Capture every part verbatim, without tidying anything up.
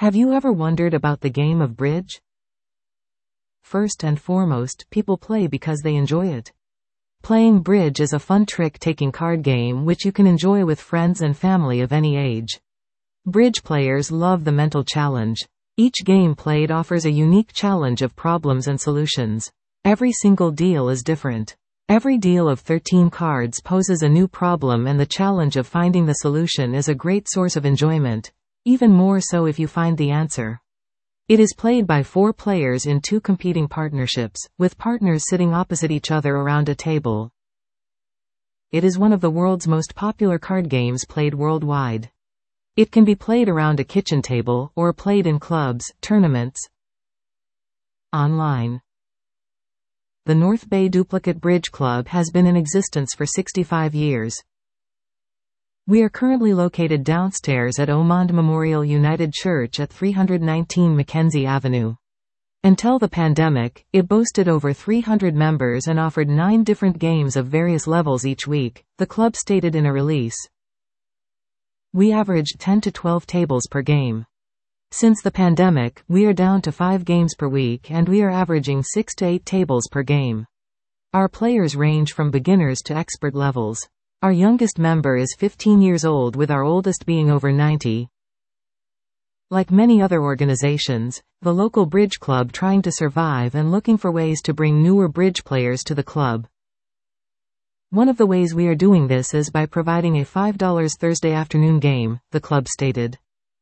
Have you ever wondered about the game of bridge? First and foremost, people play because they enjoy it. Playing bridge is a fun trick-taking card game which you can enjoy with friends and family of any age. Bridge players love the mental challenge. Each game played offers a unique challenge of problems and solutions. Every single deal is different. Every deal of thirteen cards poses a new problem, and the challenge of finding the solution is a great source of enjoyment, even more so if you find the answer. It is played by four players in two competing partnerships, with partners sitting opposite each other around a table. It is one of the world's most popular card games played worldwide. It can be played around a kitchen table, or played in clubs, tournaments, online. The North Bay Duplicate Bridge Club has been in existence for sixty-five years. We are currently located downstairs at Omond Memorial United Church at three nineteen Mackenzie Avenue. Until the pandemic, it boasted over three hundred members and offered nine different games of various levels each week, the club stated in a release. We averaged ten to twelve tables per game. Since the pandemic, we are down to five games per week, and we are averaging six to eight tables per game. Our players range from beginners to expert levels. Our youngest member is fifteen years old, with our oldest being over ninety. Like many other organizations, the local bridge club trying to survive and looking for ways to bring newer bridge players to the club. One of the ways we are doing this is by providing a five dollar Thursday afternoon game, the club stated.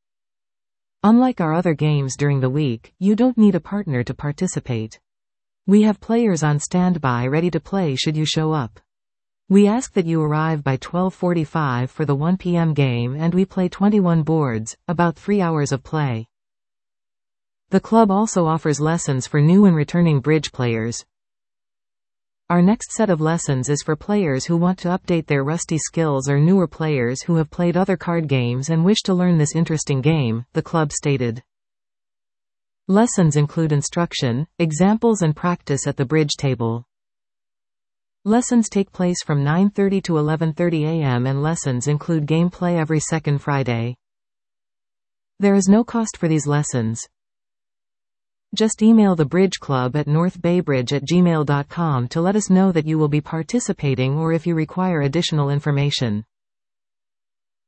Unlike our other games during the week, you don't need a partner to participate. We have players on standby ready to play should you show up. We ask that you arrive by twelve forty-five for the one p m game, and we play twenty-one boards, about three hours of play. The club also offers lessons for new and returning bridge players. Our next set of lessons is for players who want to update their rusty skills or newer players who have played other card games and wish to learn this interesting game, the club stated. Lessons include instruction, examples and practice at the bridge table. Lessons take place from nine thirty to eleven thirty a m and lessons include gameplay every second Friday. There is no cost for these lessons. Just email the Bridge Club at northbaybridge at gmail dot com to let us know that you will be participating or if you require additional information.